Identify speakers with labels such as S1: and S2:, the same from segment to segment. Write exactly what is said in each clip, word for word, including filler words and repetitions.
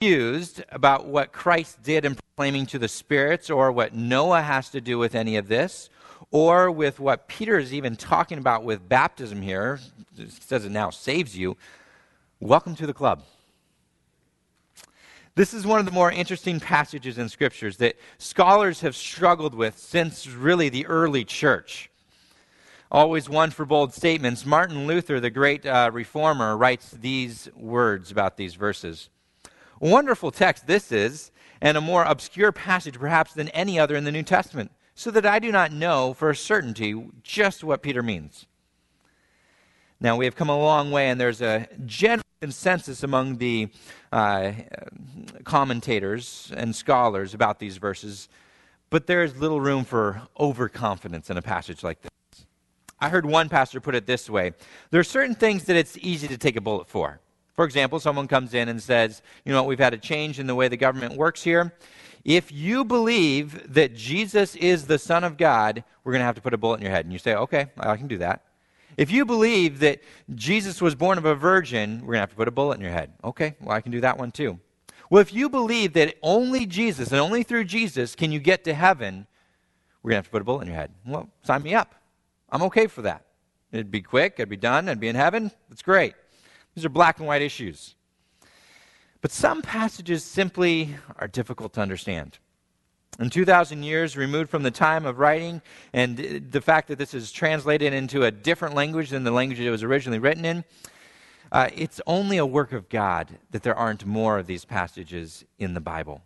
S1: confused about what Christ did in proclaiming to the spirits, or what Noah has to do with any of this, or with what Peter is even talking about with baptism here, it says it now saves you, welcome to the club. This is one of the more interesting passages in Scriptures that scholars have struggled with since really the early church. Always one for bold statements. Martin Luther, the great uh, reformer, writes these words about these verses. A wonderful text this is, and a more obscure passage perhaps than any other in the New Testament, so that I do not know for a certainty just what Peter means. Now, we have come a long way, and there's a general consensus among the uh, commentators and scholars about these verses, but there is little room for overconfidence in a passage like this. I heard one pastor put it this way: there are certain things that it's easy to take a bullet for. For example, someone comes in and says, you know, we've had a change in the way the government works here. If you believe that Jesus is the Son of God, we're going to have to put a bullet in your head. And you say, okay, I can do that. If you believe that Jesus was born of a virgin, we're going to have to put a bullet in your head. Okay, well, I can do that one too. Well, if you believe that only Jesus and only through Jesus can you get to heaven, we're going to have to put a bullet in your head. Well, sign me up. I'm okay for that. It'd be quick, I'd be done, I'd be in heaven. That's great. These are black and white issues. But some passages simply are difficult to understand. In two thousand years removed from the time of writing, and the fact that this is translated into a different language than the language it was originally written in, uh, it's only a work of God that there aren't more of these passages in the Bible.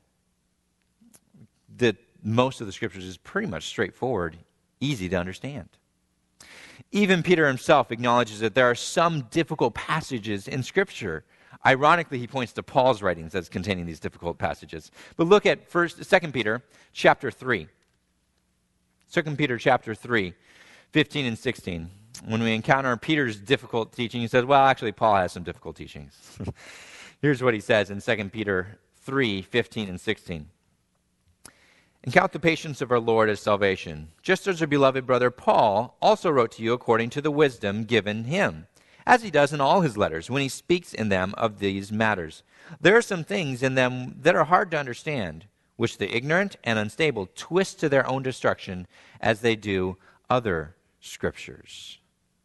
S1: That most of the Scriptures is pretty much straightforward, easy to understand. Even Peter himself acknowledges that there are some difficult passages in Scripture. Ironically, he points to Paul's writings as containing these difficult passages. But look at first, Second Peter chapter three. Second Peter chapter three, fifteen and sixteen. When we encounter Peter's difficult teaching, he says, well, actually, Paul has some difficult teachings. Here's what he says in Second Peter three, fifteen and sixteen. And count the patience of our Lord as salvation, just as our beloved brother Paul also wrote to you according to the wisdom given him, as he does in all his letters when he speaks in them of these matters. There are some things in them that are hard to understand, which the ignorant and unstable twist to their own destruction, as they do other scriptures.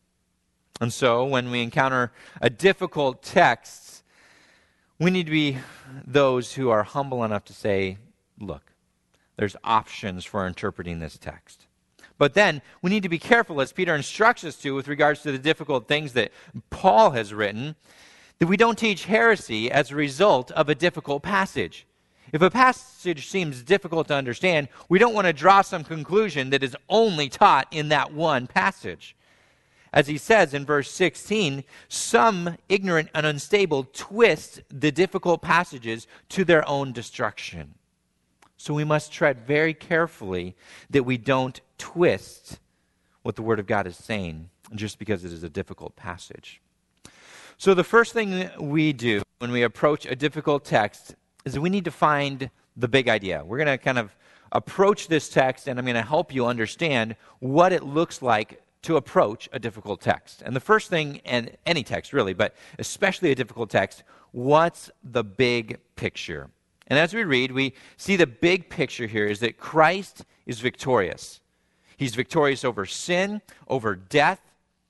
S1: And so, when we encounter a difficult text, we need to be those who are humble enough to say, look, there's options for interpreting this text. But then we need to be careful, as Peter instructs us to with regards to the difficult things that Paul has written, that we don't teach heresy as a result of a difficult passage. If a passage seems difficult to understand, we don't want to draw some conclusion that is only taught in that one passage. As he says in verse sixteen, some ignorant and unstable twist the difficult passages to their own destruction. So we must tread very carefully that we don't twist what the Word of God is saying just because it is a difficult passage. So the first thing we do when we approach a difficult text is we need to find the big idea. We're going to kind of approach this text, and I'm going to help you understand what it looks like to approach a difficult text. And the first thing, and any text really, but especially a difficult text, what's the big picture? And as we read, we see the big picture here is that Christ is victorious. He's victorious over sin, over death.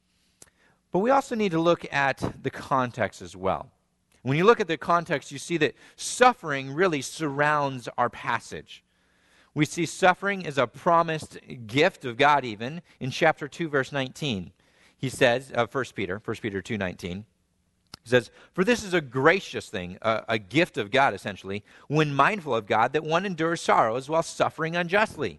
S1: But we also need to look at the context as well. When you look at the context, you see that suffering really surrounds our passage. We see suffering as a promised gift of God even in chapter two, verse nineteen. He says, uh, First Peter, First Peter two nineteen. He says, for this is a gracious thing, a, a gift of God essentially, when mindful of God, that one endures sorrows while suffering unjustly.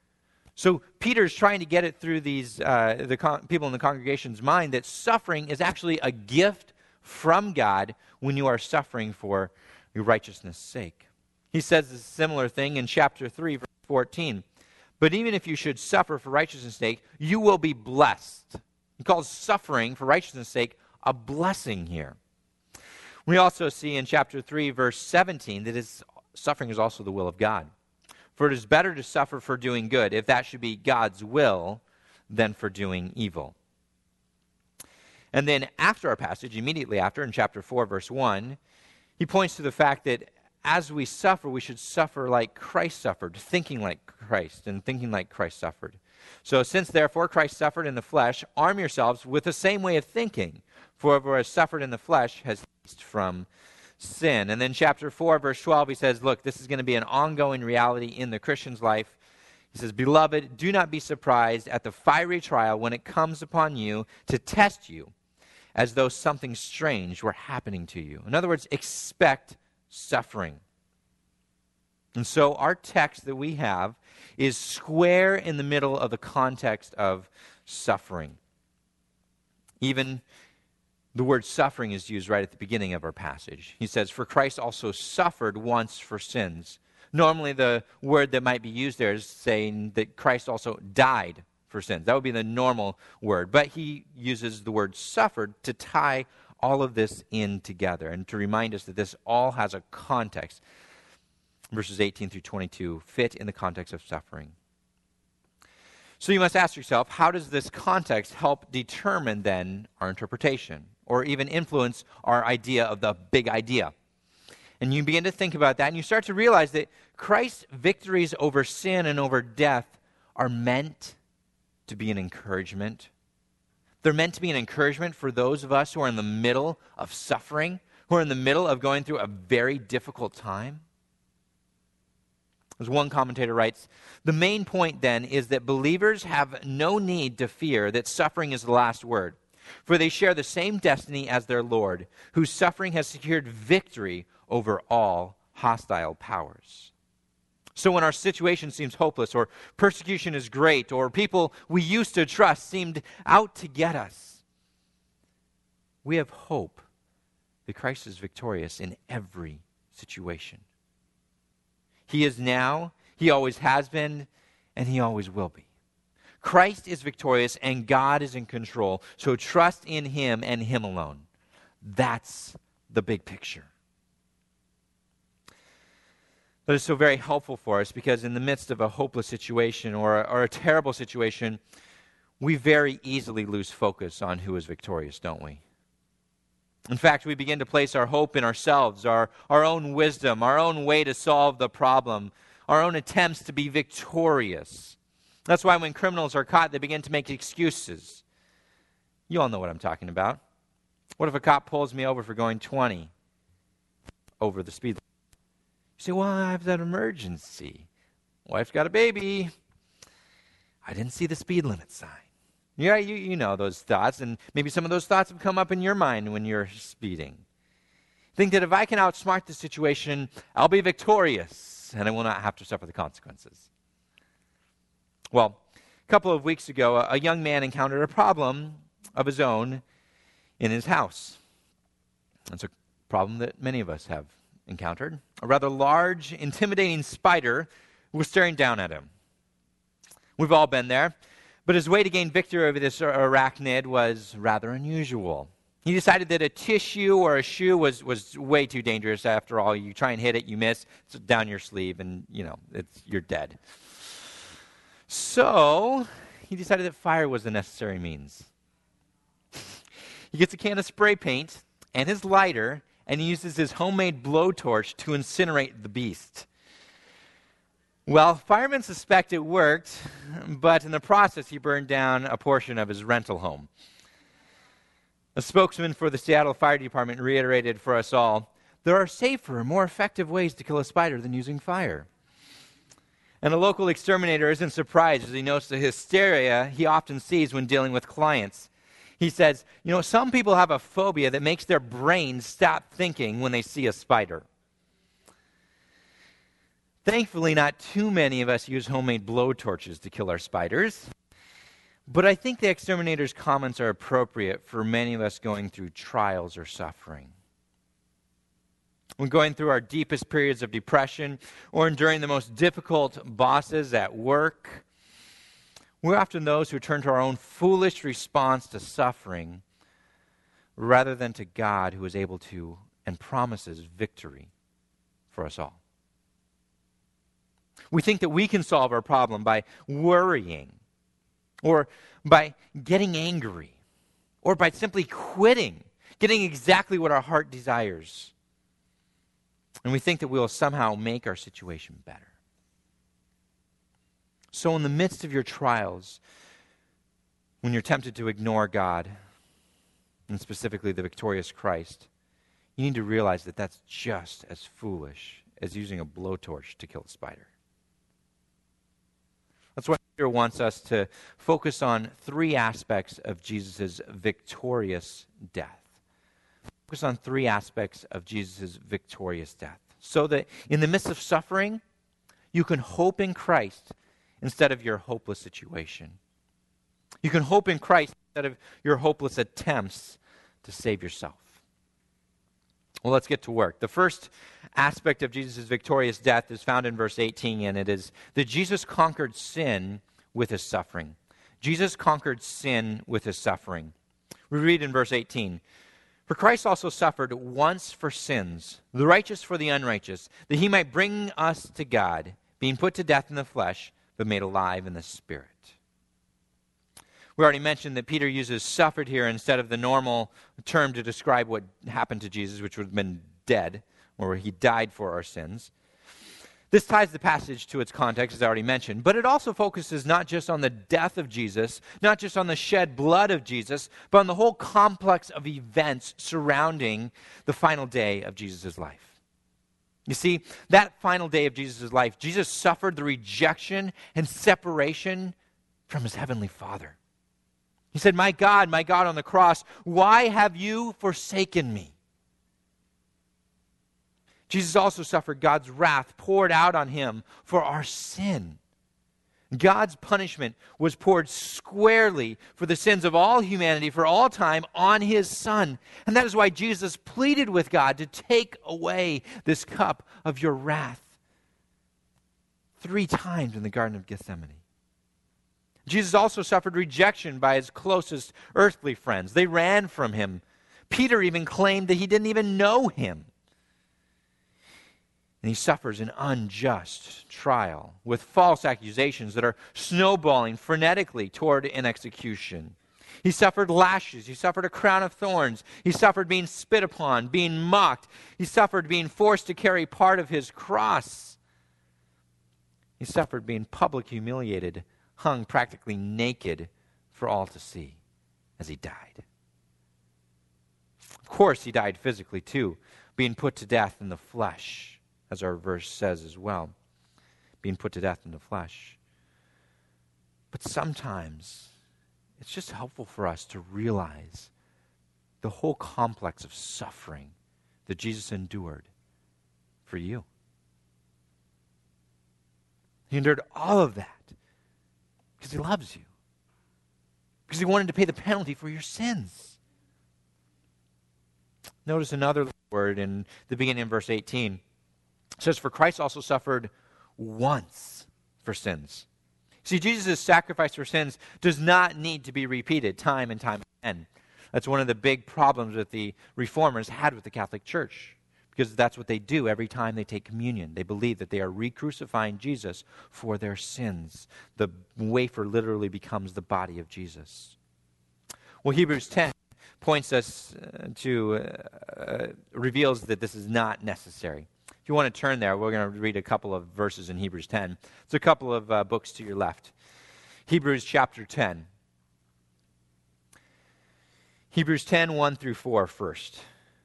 S1: So Peter's trying to get it through these uh, the con- people in the congregation's mind that suffering is actually a gift from God when you are suffering for your righteousness' sake. He says a similar thing in chapter three, verse fourteen. But even if you should suffer for righteousness' sake, you will be blessed. He calls suffering for righteousness' sake a blessing here. We also see in chapter three, verse seventeen, that his suffering is also the will of God. For it is better to suffer for doing good, if that should be God's will, than for doing evil. And then after our passage, immediately after, in chapter four, verse one, he points to the fact that as we suffer, we should suffer like Christ suffered, thinking like Christ and thinking like Christ suffered. So since therefore Christ suffered in the flesh, arm yourselves with the same way of thinking. For whoever has suffered in the flesh has ceased from sin. And then chapter four, verse twelve, he says, look, this is going to be an ongoing reality in the Christian's life. He says, beloved, do not be surprised at the fiery trial when it comes upon you to test you, as though something strange were happening to you. In other words, expect suffering. And so our text that we have is square in the middle of the context of suffering. Even the word suffering is used right at the beginning of our passage. He says, for Christ also suffered once for sins. Normally the word that might be used there is saying that Christ also died for sins. That would be the normal word. But he uses the word suffered to tie all of this in together and to remind us that this all has a context. Verses eighteen through twenty-two fit in the context of suffering. So you must ask yourself, how does this context help determine then our interpretation or even influence our idea of the big idea? And you begin to think about that and you start to realize that Christ's victories over sin and over death are meant to be an encouragement. They're meant to be an encouragement for those of us who are in the middle of suffering, who are in the middle of going through a very difficult time. As one commentator writes, the main point then is that believers have no need to fear that suffering is the last word, for they share the same destiny as their Lord, whose suffering has secured victory over all hostile powers. So when our situation seems hopeless, or persecution is great, or people we used to trust seemed out to get us, we have hope that Christ is victorious in every situation. He is now, he always has been, and he always will be. Christ is victorious and God is in control, so trust in him and him alone. That's the big picture. That is so very helpful for us because in the midst of a hopeless situation or a, or a terrible situation, we very easily lose focus on who is victorious, don't we? In fact, we begin to place our hope in ourselves, our, our own wisdom, our own way to solve the problem, our own attempts to be victorious. That's why when criminals are caught, they begin to make excuses. You all know what I'm talking about. What if a cop pulls me over for going twenty over the speed limit? You say, well, I have that emergency. Wife's got a baby. I didn't see the speed limit sign. Yeah, you, you know those thoughts, and maybe some of those thoughts have come up in your mind when you're speeding. Think that if I can outsmart the situation, I'll be victorious, and I will not have to suffer the consequences. Well, a couple of weeks ago, a, a young man encountered a problem of his own in his house. That's a problem that many of us have encountered. A rather large, intimidating spider was staring down at him. We've all been there. But his way to gain victory over this arachnid was rather unusual. He decided that a tissue or a shoe was, was way too dangerous. After all, you try and hit it, you miss, it's down your sleeve, and, you know, it's, you're dead. So he decided that fire was the necessary means. He gets a can of spray paint and his lighter, and he uses his homemade blowtorch to incinerate the beast. Well, firemen suspect it worked, but in the process, he burned down a portion of his rental home. A spokesman for the Seattle Fire Department reiterated for us all, there are safer, more effective ways to kill a spider than using fire. And a local exterminator isn't surprised as he notes the hysteria he often sees when dealing with clients. He says, you know, some people have a phobia that makes their brains stop thinking when they see a spider. Thankfully, not too many of us use homemade blowtorches to kill our spiders. But I think the exterminator's comments are appropriate for many of us going through trials or suffering. When going through our deepest periods of depression or enduring the most difficult bosses at work, we're often those who turn to our own foolish response to suffering rather than to God who is able to and promises victory for us all. We think that we can solve our problem by worrying, or by getting angry, or by simply quitting, getting exactly what our heart desires. And we think that we will somehow make our situation better. So in the midst of your trials, when you're tempted to ignore God, and specifically the victorious Christ, you need to realize that that's just as foolish as using a blowtorch to kill a spider. That's why Peter wants us to focus on three aspects of Jesus' victorious death. Focus on three aspects of Jesus' victorious death, so that in the midst of suffering, you can hope in Christ instead of your hopeless situation. You can hope in Christ instead of your hopeless attempts to save yourself. Well, let's get to work. The first aspect of Jesus' victorious death is found in verse eighteen, and it is that Jesus conquered sin with his suffering. Jesus conquered sin with his suffering. We read in verse eighteen, "For Christ also suffered once for sins, the righteous for the unrighteous, that he might bring us to God, being put to death in the flesh, but made alive in the Spirit." We already mentioned that Peter uses suffered here instead of the normal term to describe what happened to Jesus, which would have been dead, or he died for our sins. This ties the passage to its context, as I already mentioned, but it also focuses not just on the death of Jesus, not just on the shed blood of Jesus, but on the whole complex of events surrounding the final day of Jesus' life. You see, that final day of Jesus' life, Jesus suffered the rejection and separation from his heavenly Father. He said, "My God, my God," on the cross, "why have you forsaken me?" Jesus also suffered God's wrath poured out on him for our sin. God's punishment was poured squarely for the sins of all humanity for all time on his Son. And that is why Jesus pleaded with God to take away this cup of your wrath three times in the Garden of Gethsemane. Jesus also suffered rejection by his closest earthly friends. They ran from him. Peter even claimed that he didn't even know him. And he suffers an unjust trial with false accusations that are snowballing frenetically toward an execution. He suffered lashes. He suffered a crown of thorns. He suffered being spit upon, being mocked. He suffered being forced to carry part of his cross. He suffered being publicly humiliated, hung practically naked for all to see as he died. Of course, he died physically too, being put to death in the flesh, as our verse says as well, being put to death in the flesh. But sometimes it's just helpful for us to realize the whole complex of suffering that Jesus endured for you. He endured all of that because he loves you. Because he wanted to pay the penalty for your sins. Notice another word in the beginning of verse eighteen. It says, "For Christ also suffered once for sins." See, Jesus' sacrifice for sins does not need to be repeated time and time again. That's one of the big problems that the Reformers had with the Catholic Church, because that's what they do every time they take communion. They believe that they are re-crucifying Jesus for their sins. The wafer literally becomes the body of Jesus. Well, Hebrews ten points us uh, to, uh, uh, reveals that this is not necessary. If you want to turn there, we're going to read a couple of verses in Hebrews ten. It's a couple of uh, books to your left. Hebrews chapter ten. Hebrews ten, one through four first.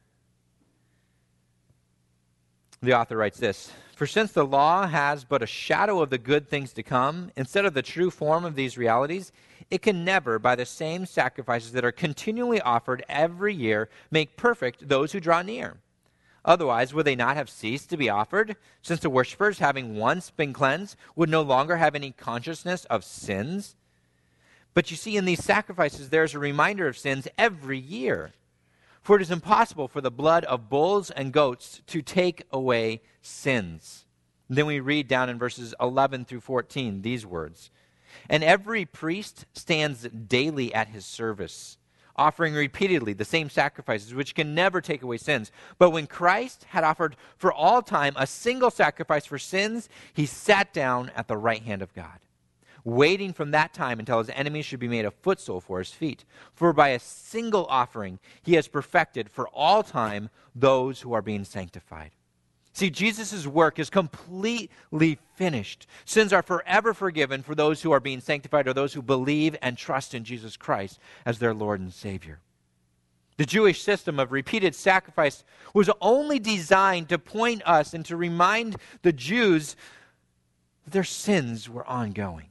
S1: The author writes this: "For since the law has but a shadow of the good things to come, instead of the true form of these realities, it can never, by the same sacrifices that are continually offered every year, make perfect those who draw near. Otherwise, would they not have ceased to be offered, since the worshippers, having once been cleansed, would no longer have any consciousness of sins? But you see, in these sacrifices there is a reminder of sins every year. For it is impossible for the blood of bulls and goats to take away sins." And then we read down in verses eleven through fourteen these words: "And every priest stands daily at his service, offering repeatedly the same sacrifices, which can never take away sins. But when Christ had offered for all time a single sacrifice for sins, he sat down at the right hand of God, waiting from that time until his enemies should be made a footstool for his feet. For by a single offering he has perfected for all time those who are being sanctified." See, Jesus' work is completely finished. Sins are forever forgiven for those who are being sanctified or those who believe and trust in Jesus Christ as their Lord and Savior. The Jewish system of repeated sacrifice was only designed to point us and to remind the Jews that their sins were ongoing,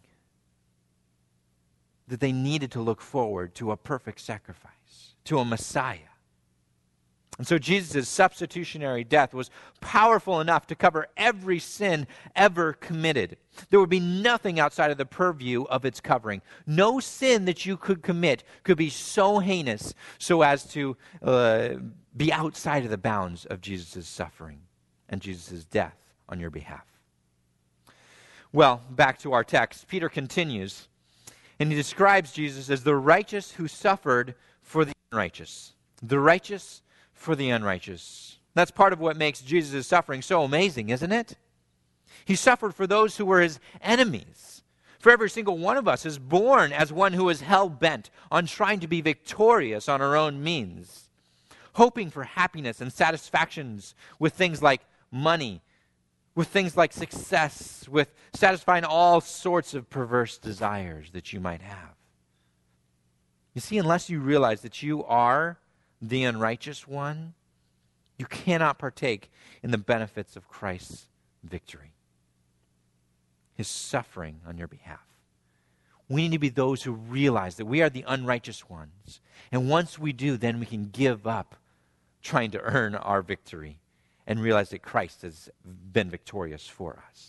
S1: that they needed to look forward to a perfect sacrifice, to a Messiah. And so Jesus' substitutionary death was powerful enough to cover every sin ever committed. There would be nothing outside of the purview of its covering. No sin that you could commit could be so heinous so as to uh, be outside of the bounds of Jesus' suffering and Jesus' death on your behalf. Well, back to our text. Peter continues, and he describes Jesus as the righteous who suffered for the unrighteous. The righteous for the unrighteous. That's part of what makes Jesus' suffering so amazing, isn't it? He suffered for those who were his enemies. For every single one of us is born as one who is hell-bent on trying to be victorious on our own means, hoping for happiness and satisfactions with things like money, with things like success, with satisfying all sorts of perverse desires that you might have. You see, unless you realize that you are the unrighteous one, you cannot partake in the benefits of Christ's victory, his suffering on your behalf. We need to be those who realize that we are the unrighteous ones. And once we do, then we can give up trying to earn our victory and realize that Christ has been victorious for us.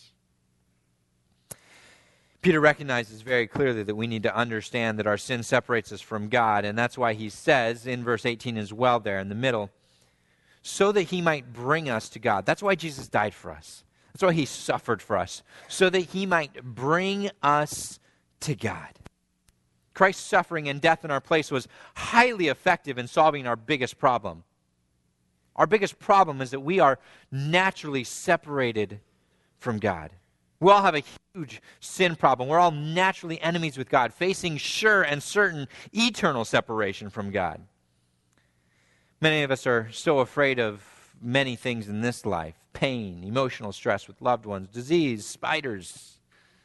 S1: Peter recognizes very clearly that we need to understand that our sin separates us from God, and that's why he says in verse eighteen as well there in the middle, so that he might bring us to God. That's why Jesus died for us. That's why he suffered for us, so that he might bring us to God. Christ's suffering and death in our place was highly effective in solving our biggest problem. Our biggest problem is that we are naturally separated from God. We all have a huge sin problem. We're all naturally enemies with God, facing sure and certain eternal separation from God. Many of us are so afraid of many things in this life: pain, emotional stress with loved ones, disease, spiders.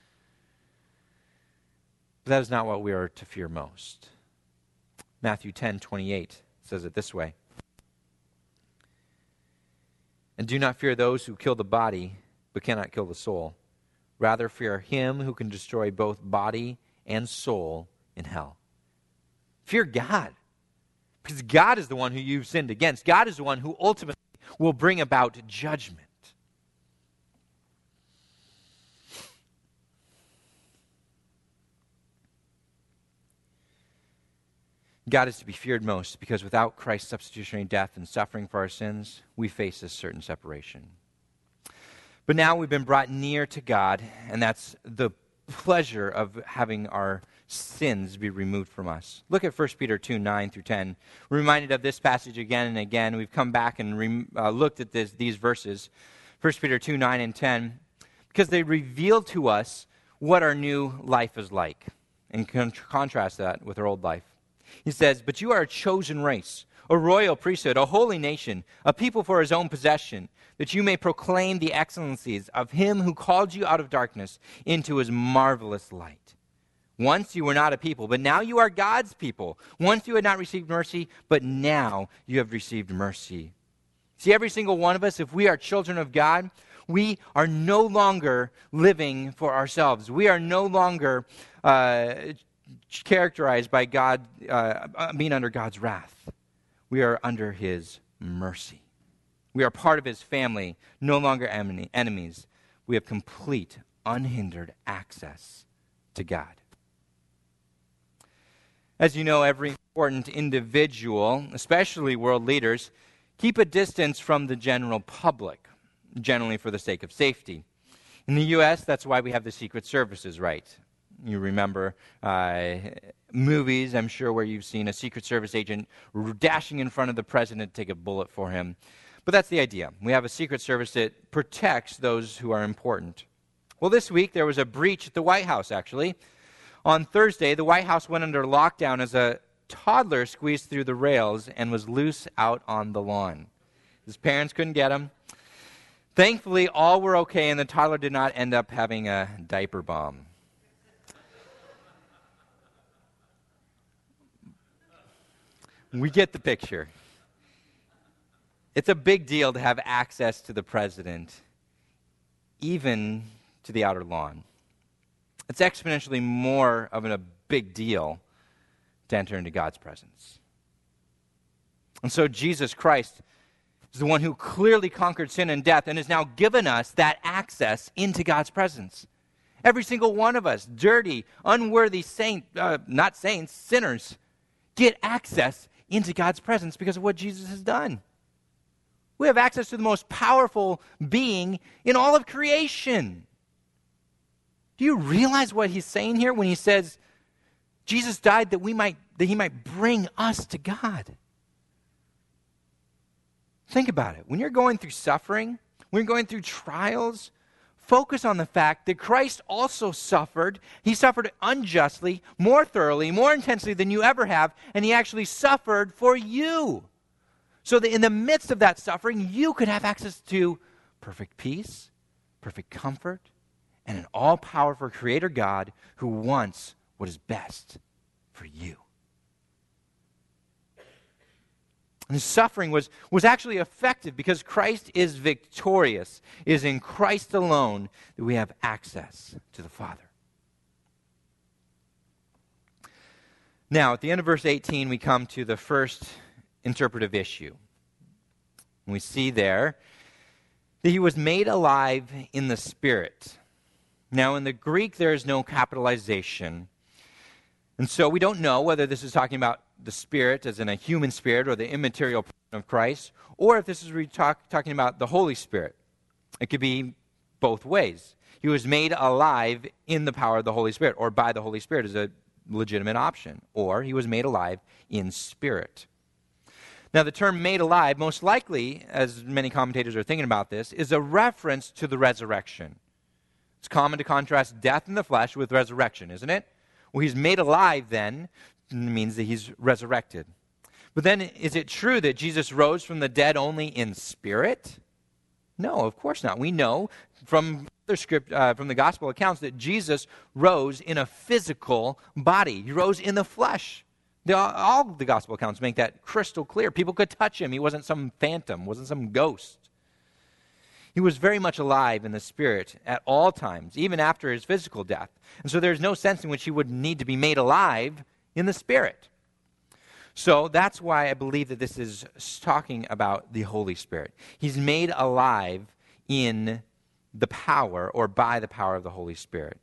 S1: But that is not what we are to fear most. Matthew ten twenty-eight says it this way: "And do not fear those who kill the body, but cannot kill the soul. Rather fear him who can destroy both body and soul in hell." Fear God, because God is the one who you've sinned against. God is the one who ultimately will bring about judgment. God is to be feared most because without Christ's substitutionary death and suffering for our sins, we face a certain separation. But now we've been brought near to God, and that's the pleasure of having our sins be removed from us. Look at First Peter two, nine through ten. We're reminded of this passage again and again. We've come back and re- uh, looked at this, these verses, First Peter two, nine and ten, because they reveal to us what our new life is like, and con- contrast that with our old life. He says, "But you are a chosen race, a royal priesthood, a holy nation, a people for his own possession, that you may proclaim the excellencies of him who called you out of darkness into his marvelous light. Once you were not a people, but now you are God's people. Once you had not received mercy, but now you have received mercy." See, every single one of us, if we are children of God, we are no longer living for ourselves. We are no longer uh, characterized by God, uh, being under God's wrath. We are under his mercy. We are part of his family, no longer enemies. We have complete, unhindered access to God. As you know, every important individual, especially world leaders, keep a distance from the general public, generally for the sake of safety. In the U S, that's why we have the Secret Services, right? You remember uh, movies, I'm sure, where you've seen a Secret Service agent dashing in front of the president to take a bullet for him. But that's the idea. We have a Secret Service that protects those who are important. Well, this week there was a breach at the White House, actually. On Thursday, the White House went under lockdown as a toddler squeezed through the rails and was loose out on the lawn. His parents couldn't get him. Thankfully, all were okay, and the toddler did not end up having a diaper bomb. We get the picture. It's a big deal to have access to the president, even to the outer lawn. It's exponentially more of a big deal to enter into God's presence. And so Jesus Christ is the one who clearly conquered sin and death and has now given us that access into God's presence. Every single one of us, dirty, unworthy saint, uh, not saints, sinners, get access into God's presence because of what Jesus has done. We have access to the most powerful being in all of creation. Do you realize what he's saying here when he says Jesus died that we might that he might bring us to God? Think about it. When you're going through suffering, when you're going through trials, focus on the fact that Christ also suffered. He suffered unjustly, more thoroughly, more intensely than you ever have, and he actually suffered for you. So that in the midst of that suffering, you could have access to perfect peace, perfect comfort, and an all-powerful Creator God who wants what is best for you. And his suffering was, was actually effective because Christ is victorious. It is in Christ alone that we have access to the Father. Now, at the end of verse eighteen, we come to the first interpretive issue. We see there that he was made alive in the Spirit. Now, in the Greek, there is no capitalization. And so we don't know whether this is talking about the Spirit as in a human spirit or the immaterial person of Christ, or if this is re- talk, talking about the Holy Spirit. It could be both ways. He was made alive in the power of the Holy Spirit, or by the Holy Spirit is a legitimate option. Or he was made alive in spirit. Now, the term made alive, most likely, as many commentators are thinking about this, is a reference to the resurrection. It's common to contrast death in the flesh with resurrection, isn't it? Well, he's made alive then means that he's resurrected. But then, is it true that Jesus rose from the dead only in spirit? No, of course not. We know from the script, uh, from the gospel accounts that Jesus rose in a physical body. He rose in the flesh. The, all the gospel accounts make that crystal clear. People could touch him. He wasn't some phantom, wasn't some ghost. He was very much alive in the Spirit at all times, even after his physical death. And so there's no sense in which he would need to be made alive in the Spirit. So that's why I believe that this is talking about the Holy Spirit. He's made alive in the power or by the power of the Holy Spirit.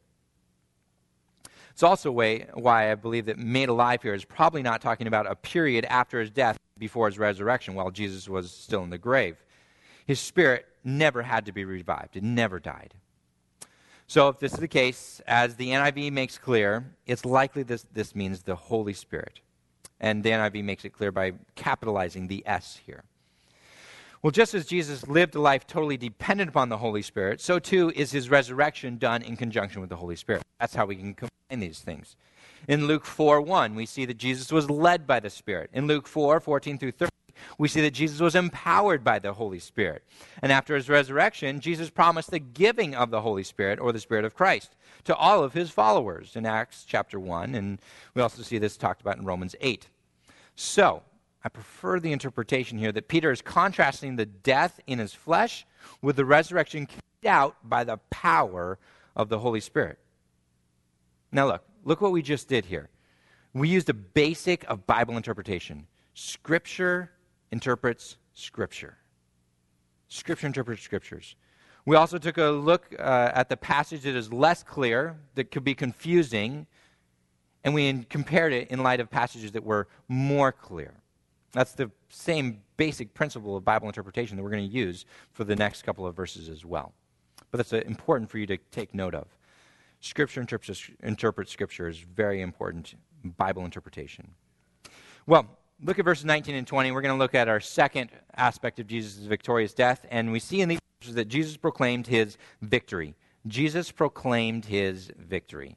S1: It's also way, why I believe that made alive here is probably not talking about a period after his death before his resurrection while Jesus was still in the grave. His spirit never had to be revived. It never died. So if this is the case, as the N I V makes clear, it's likely this, this means the Holy Spirit. And the N I V makes it clear by capitalizing the S here. Well, just as Jesus lived a life totally dependent upon the Holy Spirit, so too is his resurrection done in conjunction with the Holy Spirit. That's how we can combine these things. In Luke four one, we see that Jesus was led by the Spirit. In Luke four fourteen through thirty, we see that Jesus was empowered by the Holy Spirit. And after his resurrection, Jesus promised the giving of the Holy Spirit, or the Spirit of Christ, to all of his followers in Acts chapter one, and we also see this talked about in Romans eight. So, I prefer the interpretation here that Peter is contrasting the death in his flesh with the resurrection carried out by the power of the Holy Spirit. Now look, look what we just did here. We used a basic of Bible interpretation. Scripture interprets Scripture. Scripture interprets Scriptures. We also took a look uh, at the passage that is less clear, that could be confusing, and we compared it in light of passages that were more clear. That's the same basic principle of Bible interpretation that we're going to use for the next couple of verses as well. But that's uh, important for you to take note of. Scripture interprets, interprets Scripture is very important Bible interpretation. Well, look at verses nineteen and twenty. We're going to look at our second aspect of Jesus' victorious death, and we see in these verses that Jesus proclaimed his victory. Jesus proclaimed his victory.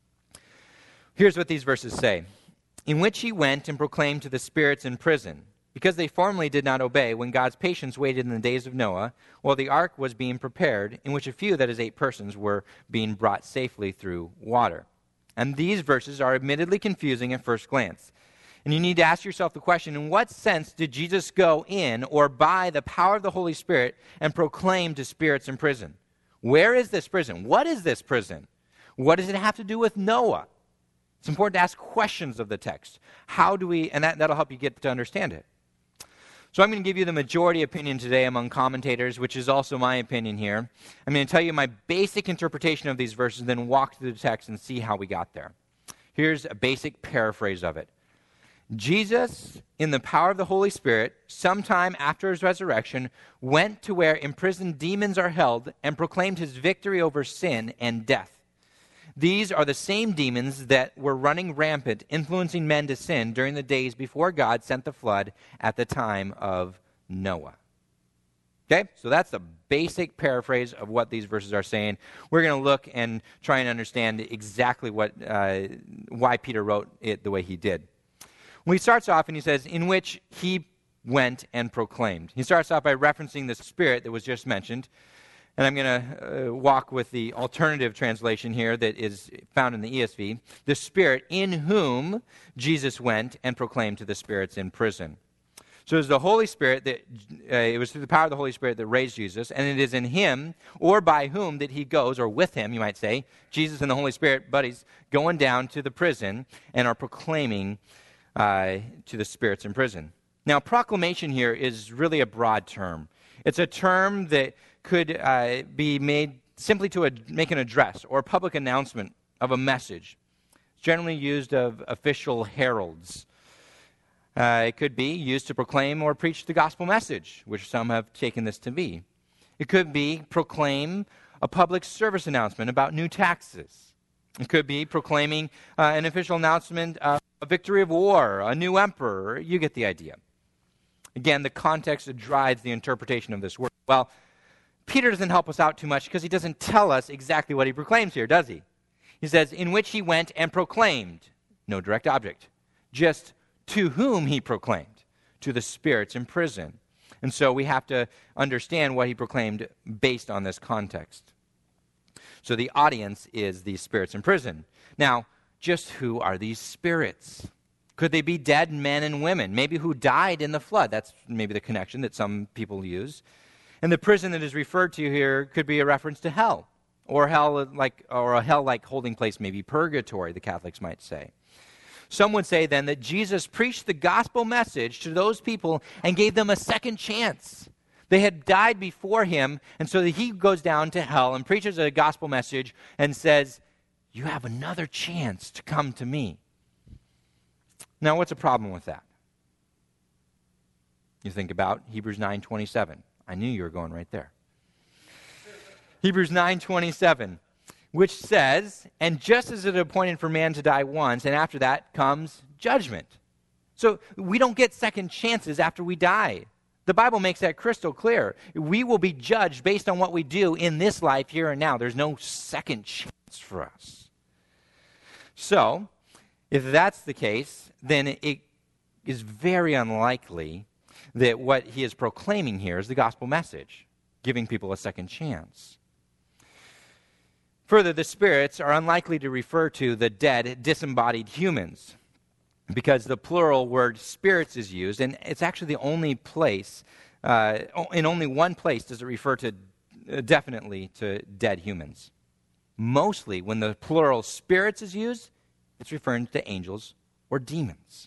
S1: Here's what these verses say. In which he went and proclaimed to the spirits in prison, because they formerly did not obey when God's patience waited in the days of Noah, while the ark was being prepared, in which a few, that is eight persons, were being brought safely through water. And these verses are admittedly confusing at first glance. And you need to ask yourself the question, in what sense did Jesus go in or by the power of the Holy Spirit and proclaim to spirits in prison? Where is this prison? What is this prison? What does it have to do with Noah? It's important to ask questions of the text. How do we, and that, that'll help you get to understand it. So I'm going to give you the majority opinion today among commentators, which is also my opinion here. I'm going to tell you my basic interpretation of these verses, then walk through the text and see how we got there. Here's a basic paraphrase of it. Jesus, in the power of the Holy Spirit, sometime after his resurrection, went to where imprisoned demons are held and proclaimed his victory over sin and death. These are the same demons that were running rampant, influencing men to sin during the days before God sent the flood at the time of Noah. Okay, so that's the basic paraphrase of what these verses are saying. We're going to look and try and understand exactly what, uh, why Peter wrote it the way he did. When he starts off and he says, in which he went and proclaimed. He starts off by referencing the Spirit that was just mentioned. And I'm going to uh, walk with the alternative translation here that is found in the E S V. The Spirit in whom Jesus went and proclaimed to the spirits in prison. So it was the Holy Spirit that, uh, it was through the power of the Holy Spirit that raised Jesus, and it is in him, or by whom, that he goes, or with him, you might say, Jesus and the Holy Spirit, buddies, going down to the prison and are proclaiming uh, to the spirits in prison. Now, proclamation here is really a broad term. It's a term that could uh, be made simply to ad- make an address or a public announcement of a message. It's generally used of official heralds. Uh, it could be used to proclaim or preach the gospel message, which some have taken this to be. It could be proclaim a public service announcement about new taxes. It could be proclaiming uh, an official announcement of a victory of war, a new emperor. You get the idea. Again, the context drives the interpretation of this word. Well, Peter doesn't help us out too much because he doesn't tell us exactly what he proclaims here, does he? He says, in which he went and proclaimed. No direct object. Just to whom he proclaimed. To the spirits in prison. And so we have to understand what he proclaimed based on this context. So the audience is the spirits in prison. Now, just who are these spirits? Could they be dead men and women, maybe who died in the flood? That's maybe the connection that some people use. And the prison that is referred to here could be a reference to hell, or hell like, or a hell-like holding place, maybe purgatory, the Catholics might say. Some would say then that Jesus preached the gospel message to those people and gave them a second chance. They had died before him, and so that he goes down to hell and preaches a gospel message and says, you have another chance to come to me. Now, what's the problem with that? You think about Hebrews nine twenty-seven. I knew you were going right there. Hebrews nine twenty-seven, which says, and just as it is appointed for man to die once, and after that comes judgment. So we don't get second chances after we die. The Bible makes that crystal clear. We will be judged based on what we do in this life here and now. There's no second chance for us. So, if that's the case, then it is very unlikely that what he is proclaiming here is the gospel message, giving people a second chance. Further, the spirits are unlikely to refer to the dead, disembodied humans, because the plural word spirits is used, and it's actually the only place, uh, in only one place does it refer to uh, definitely to dead humans. Mostly, when the plural spirits is used, it's referring to angels or demons.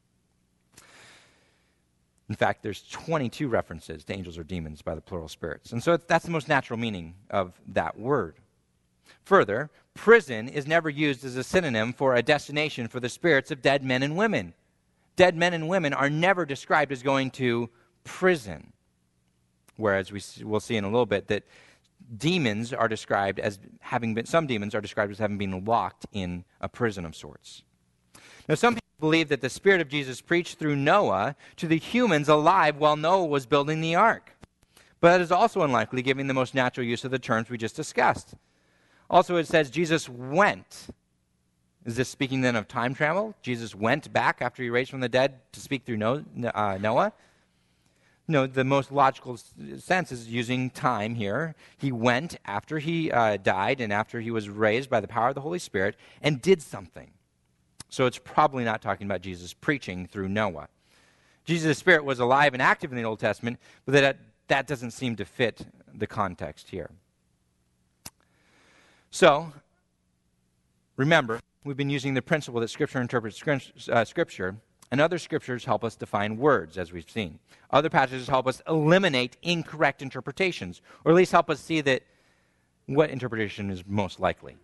S1: In fact, there's twenty-two references to angels or demons by the plural spirits. And so that's the most natural meaning of that word. Further, prison is never used as a synonym for a destination for the spirits of dead men and women. Dead men and women are never described as going to prison. Whereas we will see in a little bit that demons are described as having been, some demons are described as having been locked in a prison of sorts. Now, some people believe that the Spirit of Jesus preached through Noah to the humans alive while Noah was building the ark. But that is also unlikely, given the most natural use of the terms we just discussed. Also, it says Jesus went. Is this speaking then of time travel? Jesus went back after he raised from the dead to speak through Noah? No, the most logical sense is using time here. He went after he uh, died and after he was raised by the power of the Holy Spirit and did something. So it's probably not talking about Jesus preaching through Noah. Jesus' Spirit was alive and active in the Old Testament, but that, that doesn't seem to fit the context here. So, remember, we've been using the principle that Scripture interprets uh, Scripture, and other Scriptures help us define words, as we've seen. Other passages help us eliminate incorrect interpretations, or at least help us see that what interpretation is most likely.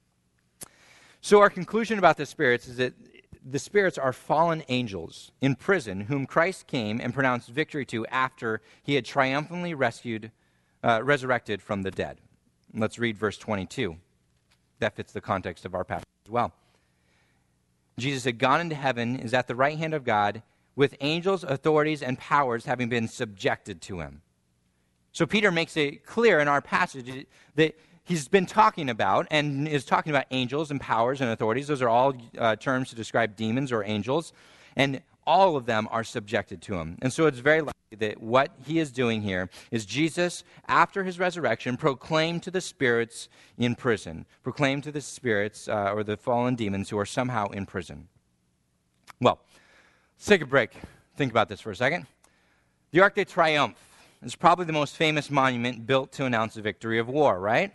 S1: So our conclusion about the spirits is that the spirits are fallen angels in prison whom Christ came and pronounced victory to after he had triumphantly rescued, uh, resurrected from the dead. Let's read verse twenty-two. That fits the context of our passage as well. Jesus had gone into heaven, is at the right hand of God, with angels, authorities, and powers having been subjected to him. So Peter makes it clear in our passage that he's been talking about, and is talking about angels and powers and authorities. Those are all uh, terms to describe demons or angels, and all of them are subjected to him. And so it's very likely that what he is doing here is Jesus, after his resurrection, proclaimed to the spirits in prison, proclaimed to the spirits uh, or the fallen demons who are somehow in prison. Well, let's take a break. Think about this for a second. The Arc de Triomphe is probably the most famous monument built to announce the victory of war, right?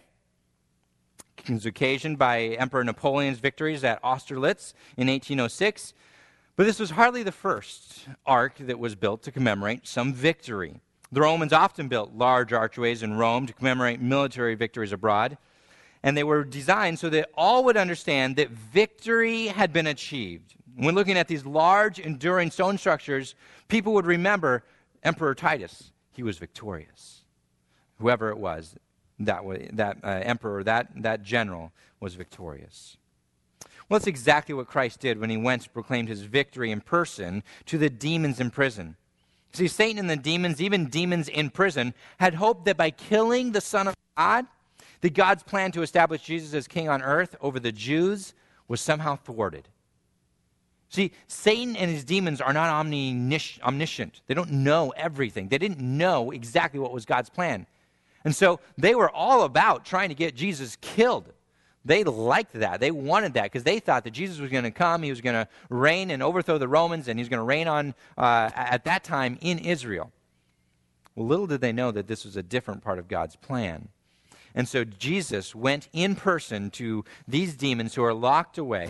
S1: It was occasioned by Emperor Napoleon's victories at Austerlitz in eighteen oh six. But this was hardly the first ark that was built to commemorate some victory. The Romans often built large archways in Rome to commemorate military victories abroad, and they were designed so that all would understand that victory had been achieved. When looking at these large, enduring stone structures, people would remember Emperor Titus. He was victorious. Whoever it was, that, was, that uh, emperor, that, that general was victorious. Well, that's exactly what Christ did when he went and proclaimed his victory in person to the demons in prison. See, Satan and the demons, even demons in prison, had hoped that by killing the Son of God, that God's plan to establish Jesus as king on earth over the Jews was somehow thwarted. See, Satan and his demons are not omniscient. They don't know everything. They didn't know exactly what was God's plan. And so they were all about trying to get Jesus killed. They liked that. They wanted that because they thought that Jesus was going to come, he was going to reign and overthrow the Romans, and he was going to reign on, uh, at that time, in Israel. Well, little did they know that this was a different part of God's plan. And so Jesus went in person to these demons who are locked away,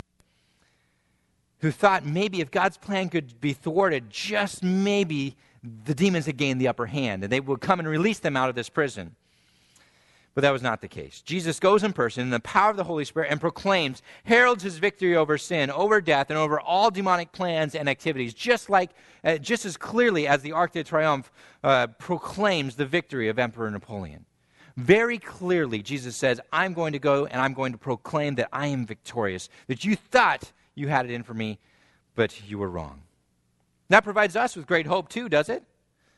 S1: who thought maybe if God's plan could be thwarted, just maybe the demons had gained the upper hand, and they would come and release them out of this prison. But that was not the case. Jesus goes in person in the power of the Holy Spirit and proclaims, heralds his victory over sin, over death, and over all demonic plans and activities, just like, uh, just as clearly as the Arc de Triomphe uh, proclaims the victory of Emperor Napoleon. Very clearly, Jesus says, I'm going to go and I'm going to proclaim that I am victorious, that you thought you had it in for me, but you were wrong. That provides us with great hope too, does it?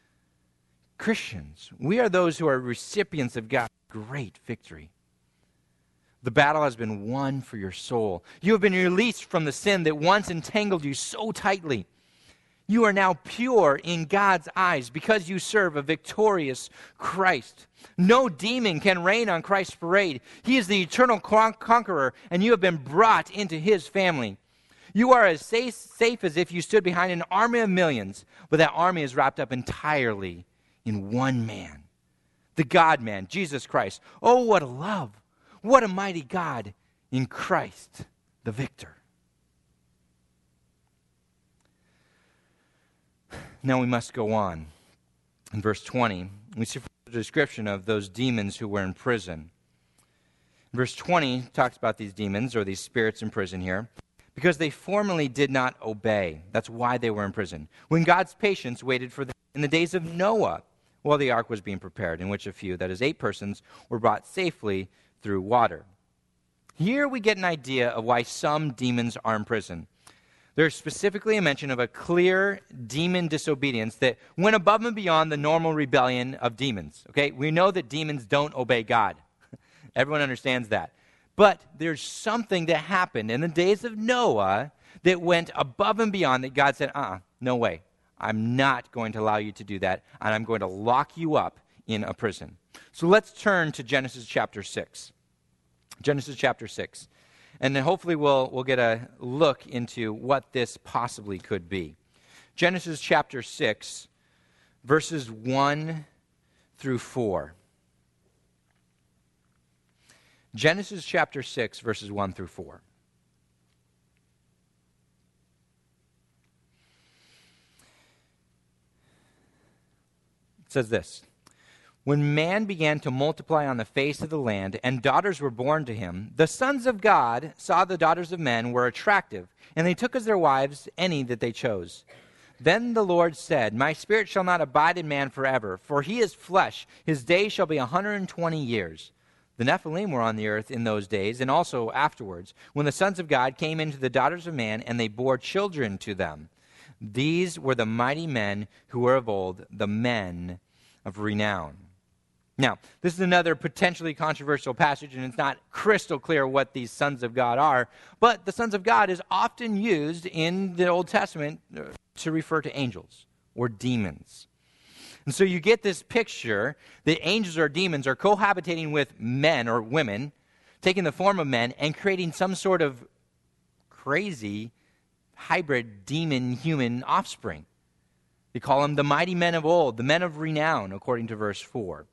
S1: Christians, we are those who are recipients of God's great victory. The battle has been won for your soul. You have been released from the sin that once entangled you so tightly. You are now pure in God's eyes because you serve a victorious Christ. No demon can reign on Christ's parade. He is the eternal con- conqueror, and you have been brought into his family. You are as safe, safe as if you stood behind an army of millions, but that army is wrapped up entirely in one man. The God-man, Jesus Christ. Oh, what a love. What a mighty God in Christ, the victor. Now we must go on. In verse twenty, we see a description of those demons who were in prison. Verse twenty talks about these demons, or these spirits in prison here, because they formerly did not obey. That's why they were in prison. When God's patience waited for them in the days of Noah, while the ark was being prepared, in which a few, that is eight persons, were brought safely through water. Here we get an idea of why some demons are in prison. There's specifically a mention of a clear demon disobedience that went above and beyond the normal rebellion of demons. Okay, we know that demons don't obey God. Everyone understands that. But there's something that happened in the days of Noah that went above and beyond, that God said, uh-uh, no way. I'm not going to allow you to do that, and I'm going to lock you up in a prison. So let's turn to Genesis chapter six. Genesis chapter six. And then hopefully we'll, we'll get a look into what this possibly could be. Genesis chapter six, verses one through four. Genesis chapter six, verses one through four. It says this: When man began to multiply on the face of the land, and daughters were born to him, the sons of God saw the daughters of men were attractive, and they took as their wives any that they chose. Then the Lord said, My spirit shall not abide in man forever, for he is flesh. His days shall be a hundred and twenty years. The Nephilim were on the earth in those days, and also afterwards, when the sons of God came into the daughters of man, and they bore children to them. These were the mighty men who were of old, the men of renown. Now, this is another potentially controversial passage, and it's not crystal clear what these sons of God are, but the sons of God is often used in the Old Testament to refer to angels or demons. And so you get this picture that angels or demons are cohabitating with men or women, taking the form of men, and creating some sort of crazy hybrid demon-human offspring. They call them the mighty men of old, the men of renown, according to verse four.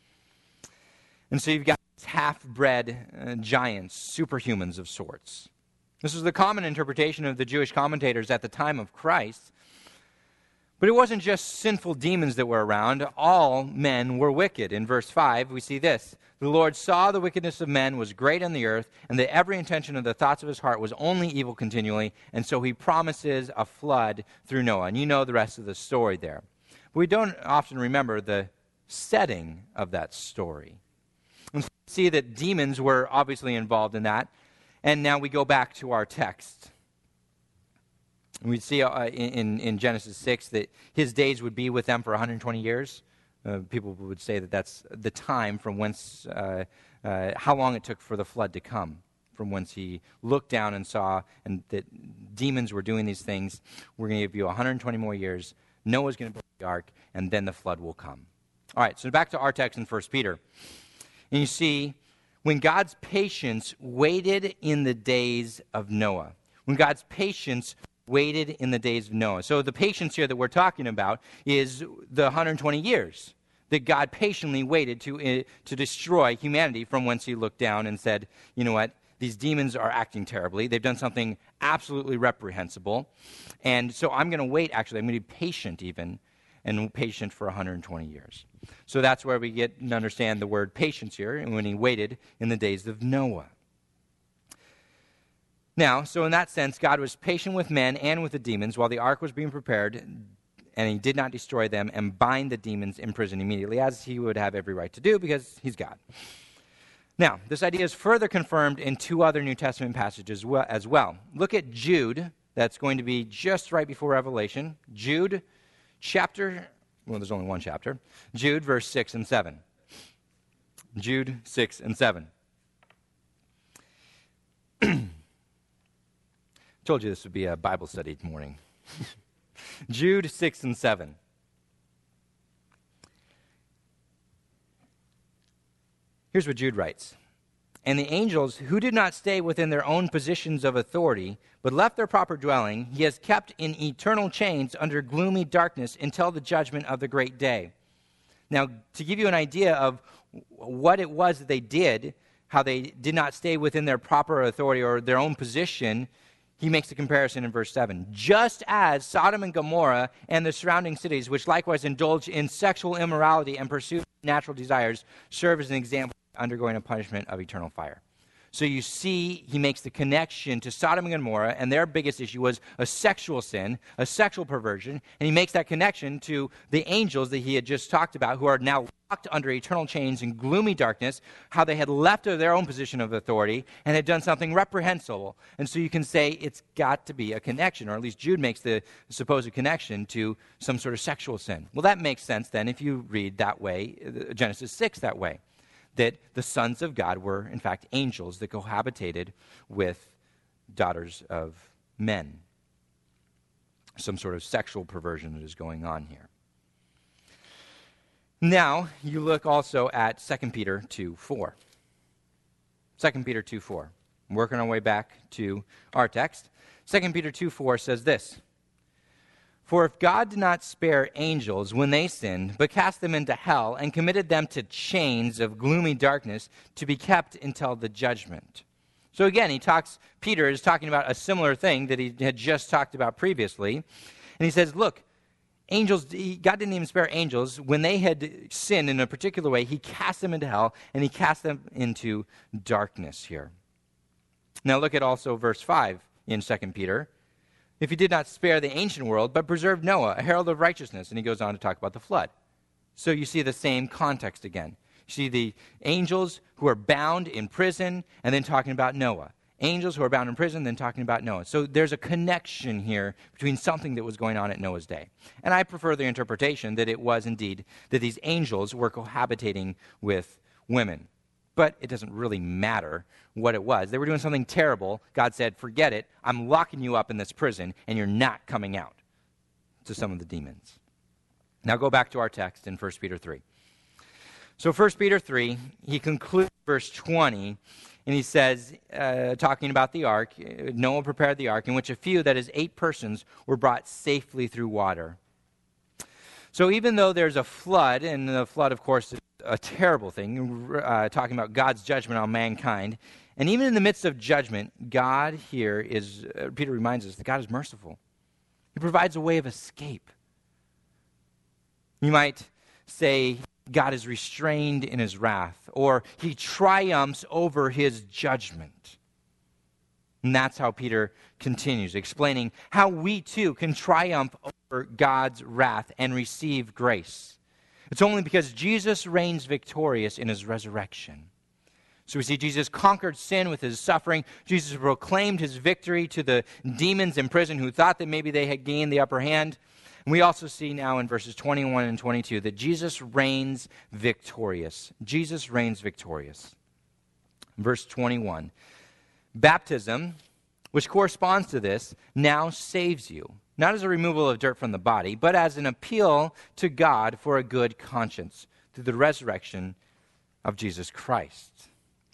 S1: And so you've got half-bred uh, giants, superhumans of sorts. This was the common interpretation of the Jewish commentators at the time of Christ. But it wasn't just sinful demons that were around. All men were wicked. In verse five, we see this: The Lord saw the wickedness of men was great on the earth, and that every intention of the thoughts of his heart was only evil continually, and so he promises a flood through Noah. And you know the rest of the story there. But we don't often remember the setting of that story. And so we see that demons were obviously involved in that. And now we go back to our text. We see uh, in, in Genesis six that his days would be with them for one hundred twenty years. Uh, people would say that that's the time from whence, uh, uh, how long it took for the flood to come, from whence he looked down and saw and that demons were doing these things. We're going to give you one hundred twenty more years. Noah's going to build the ark, and then the flood will come. All right, so back to our text in First Peter. And you see, when God's patience waited in the days of Noah, when God's patience waited in the days of Noah. So the patience here that we're talking about is the one hundred twenty years that God patiently waited to, uh, to destroy humanity, from whence he looked down and said, you know what, these demons are acting terribly. They've done something absolutely reprehensible. And so I'm going to wait, actually, I'm going to be patient even, and patient for one hundred twenty years. So that's where we get and understand the word patience here, and when he waited in the days of Noah. Now, so in that sense, God was patient with men and with the demons while the ark was being prepared, and he did not destroy them and bind the demons in prison immediately, as he would have every right to do because he's God. Now, this idea is further confirmed in two other New Testament passages as well. Look at Jude. That's going to be just right before Revelation. Jude chapter, well, there's only one chapter. Jude, verse six and seven. Jude six and seven. Told you this would be a Bible study morning. Jude six and seven. Here's what Jude writes. And the angels who did not stay within their own positions of authority, but left their proper dwelling, he has kept in eternal chains under gloomy darkness until the judgment of the great day. Now, to give you an idea of what it was that they did, how they did not stay within their proper authority or their own position, he makes a comparison in verse seven. Just as Sodom and Gomorrah and the surrounding cities, which likewise indulge in sexual immorality and pursue natural desires, serve as an example of undergoing a punishment of eternal fire. So you see, he makes the connection to Sodom and Gomorrah, and their biggest issue was a sexual sin, a sexual perversion, and he makes that connection to the angels that he had just talked about, who are now locked under eternal chains and gloomy darkness, how they had left their own position of authority and had done something reprehensible. And so you can say it's got to be a connection, or at least Jude makes the supposed connection to some sort of sexual sin. Well, that makes sense then if you read that way, Genesis six that way. that the sons of God were, in fact, angels that cohabitated with daughters of men. Some sort of sexual perversion that is going on here. Now, you look also at Second Peter two four. Second Peter two four. Working our way back to our text. Second Peter two four says this, "For if God did not spare angels when they sinned, but cast them into hell and committed them to chains of gloomy darkness to be kept until the judgment." So again, he talks, Peter is talking about a similar thing that he had just talked about previously. And he says, look, angels, God didn't even spare angels. When they had sinned in a particular way, he cast them into hell and he cast them into darkness here. Now look at also verse five in Second Peter. "If he did not spare the ancient world, but preserved Noah, a herald of righteousness." And he goes on to talk about the flood. So you see the same context again. You see the angels who are bound in prison, and then talking about Noah. Angels who are bound in prison, then talking about Noah. So there's a connection here between something that was going on at Noah's day. And I prefer the interpretation that it was indeed that these angels were cohabitating with women. But it doesn't really matter what it was. They were doing something terrible. God said, forget it. I'm locking you up in this prison, and you're not coming out, to some of the demons. Now go back to our text in First Peter three. So First Peter three, he concludes verse twenty, and he says, uh, talking about the ark, Noah prepared the ark, in which a few, that is eight persons, were brought safely through water. So even though there's a flood, and the flood, of course, is a terrible thing, uh, talking about God's judgment on mankind, and even in the midst of judgment, God here is, uh, Peter reminds us that God is merciful. He provides a way of escape. You might say, God is restrained in his wrath, or he triumphs over his judgment. And that's how Peter continues, explaining how we too can triumph over God's wrath and receive grace. It's only because Jesus reigns victorious in his resurrection. So we see Jesus conquered sin with his suffering. Jesus proclaimed his victory to the demons in prison who thought that maybe they had gained the upper hand. And we also see now in verses twenty-one and twenty-two that Jesus reigns victorious. Jesus reigns victorious. Verse twenty-one, "Baptism, which corresponds to this, now saves you, not as a removal of dirt from the body, but as an appeal to God for a good conscience through the resurrection of Jesus Christ."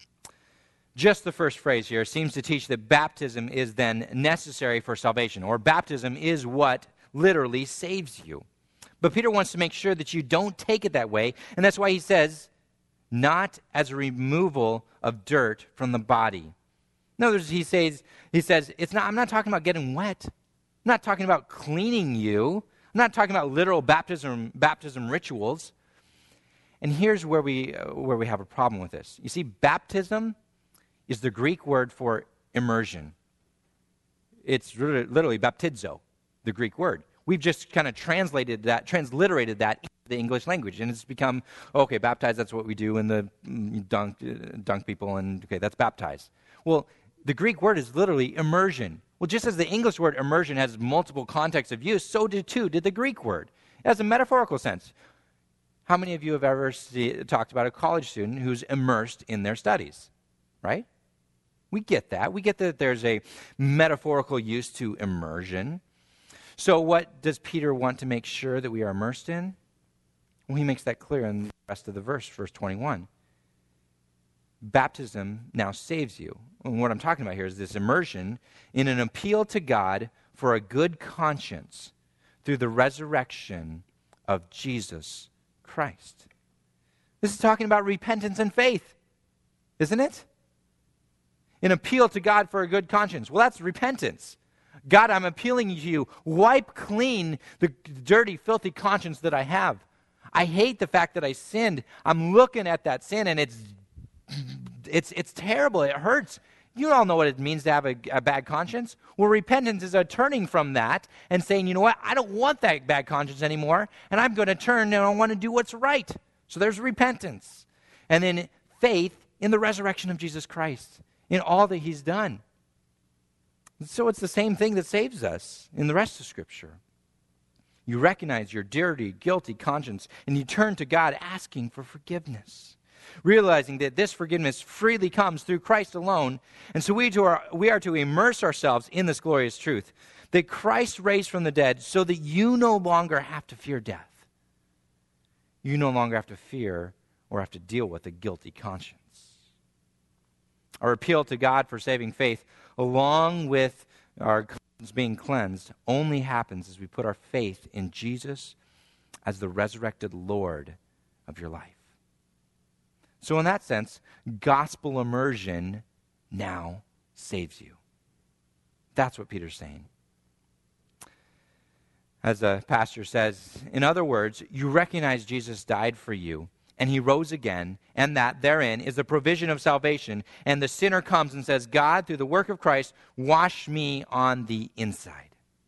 S1: Just the first phrase here seems to teach that baptism is then necessary for salvation, or baptism is what literally saves you. But Peter wants to make sure that you don't take it that way, and that's why he says, not as a removal of dirt from the body. In other words, he says, he says it's not, I'm not talking about getting wet. I'm not talking about cleaning you. I'm not talking about literal baptism baptism rituals. And here's where we uh, where we have a problem with this. You see, baptism is the Greek word for immersion. It's literally baptizo, the Greek word. We've just kind of translated that, transliterated that into the English language, and it's become, okay, baptize, that's what we do in the dunk, dunk people, and okay, that's baptize. Well, the Greek word is literally immersion. Well, just as the English word immersion has multiple contexts of use, so did too did the Greek word. It has a metaphorical sense. How many of you have ever see, talked about a college student who's immersed in their studies, right? We get that. We get that there's a metaphorical use to immersion. So what does Peter want to make sure that we are immersed in? Well, he makes that clear in the rest of the verse, verse twenty-one. Baptism now saves you. And what I'm talking about here is this immersion in an appeal to God for a good conscience through the resurrection of Jesus Christ. This is talking about repentance and faith, isn't it? An appeal to God for a good conscience. Well, that's repentance. God, I'm appealing to you. Wipe clean the dirty, filthy conscience that I have. I hate the fact that I sinned. I'm looking at that sin, and it's it's it's terrible. It hurts. You all know what it means to have a, a bad conscience. Well, repentance is a turning from that and saying, you know what, I don't want that bad conscience anymore, and I'm going to turn and I want to do what's right. So there's repentance. And then faith in the resurrection of Jesus Christ, in all that he's done. So it's the same thing that saves us in the rest of Scripture. You recognize your dirty, guilty conscience, and you turn to God asking for forgiveness. realizing that this forgiveness freely comes through Christ alone. And so we, to our, we are to immerse ourselves in this glorious truth, that Christ raised from the dead so that you no longer have to fear death. You no longer have to fear or have to deal with a guilty conscience. Our appeal to God for saving faith, along with our conscience being cleansed, only happens as we put our faith in Jesus as the resurrected Lord of your life. So in that sense, gospel immersion now saves you. That's what Peter's saying. As the pastor says, in other words, you recognize Jesus died for you, and he rose again, and that therein is the provision of salvation, and the sinner comes and says, God, through the work of Christ, wash me on the inside.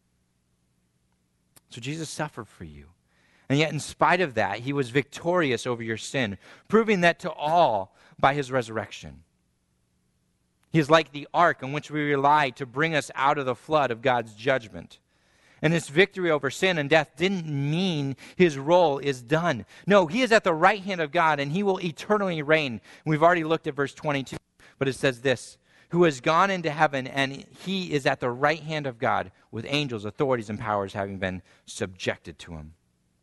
S1: So Jesus suffered for you. And yet in spite of that, he was victorious over your sin, proving that to all by his resurrection. He is like the ark on which we rely to bring us out of the flood of God's judgment. And this victory over sin and death didn't mean his role is done. No, he is at the right hand of God, and he will eternally reign. We've already looked at verse twenty-two, but it says this, who has gone into heaven, and he is at the right hand of God, with angels, authorities, and powers having been subjected to him.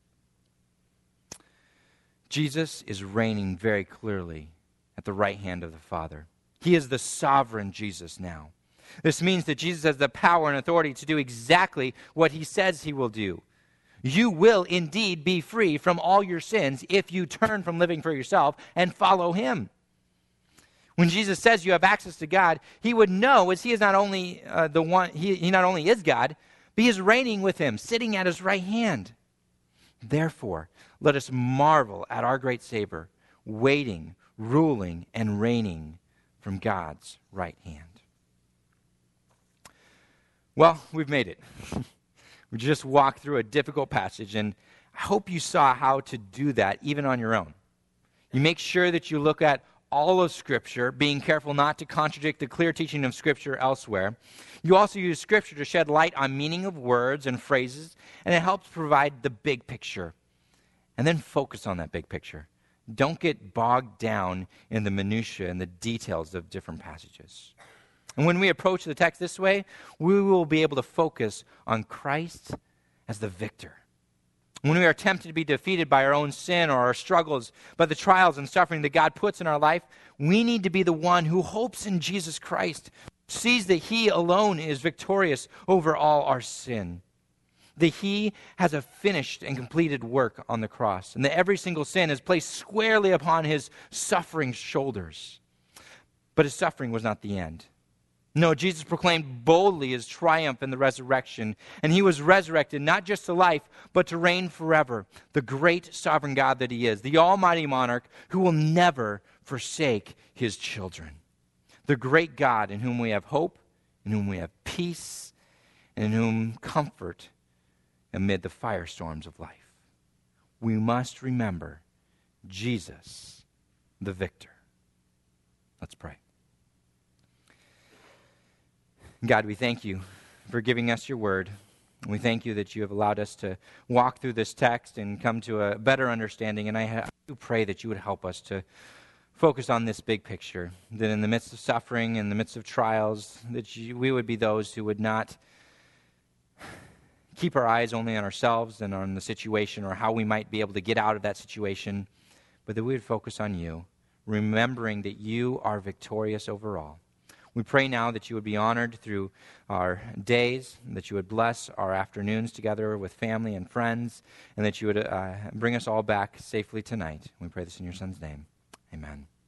S1: Jesus is reigning very clearly at the right hand of the Father. He is the sovereign Jesus now. This means that Jesus has the power and authority to do exactly what he says he will do. You will indeed be free from all your sins if you turn from living for yourself and follow him. When Jesus says you have access to God, he would know as he is not only uh, the one, he, he not only is God, but he is reigning with him, sitting at his right hand. Therefore, let us marvel at our great Savior, waiting, ruling, and reigning from God's right hand. Well, we've made it. We just walked through a difficult passage, and I hope you saw how to do that even on your own. You make sure that you look at all of Scripture, being careful not to contradict the clear teaching of Scripture elsewhere. You also use Scripture to shed light on meaning of words and phrases, and it helps provide the big picture. And then focus on that big picture. Don't get bogged down in the minutiae and the details of different passages. And when we approach the text this way, we will be able to focus on Christ as the victor. When we are tempted to be defeated by our own sin or our struggles, by the trials and suffering that God puts in our life, we need to be the one who hopes in Jesus Christ, sees that he alone is victorious over all our sin, that he has a finished and completed work on the cross, and that every single sin is placed squarely upon his suffering shoulders. But his suffering was not the end. No, Jesus proclaimed boldly his triumph in the resurrection, and he was resurrected not just to life, but to reign forever, the great sovereign God that he is, the almighty monarch who will never forsake his children, the great God in whom we have hope, in whom we have peace, and in whom comfort amid the firestorms of life. We must remember Jesus, the victor. Let's pray. God, we thank you for giving us your word. We thank you that you have allowed us to walk through this text and come to a better understanding. And I do pray that you would help us to focus on this big picture, that in the midst of suffering, in the midst of trials, that you, we would be those who would not keep our eyes only on ourselves and on the situation or how we might be able to get out of that situation, but that we would focus on you, remembering that you are victorious over all. We pray now that you would be honored through our days, that you would bless our afternoons together with family and friends, and that you would uh, bring us all back safely tonight. We pray this in your Son's name. Amen.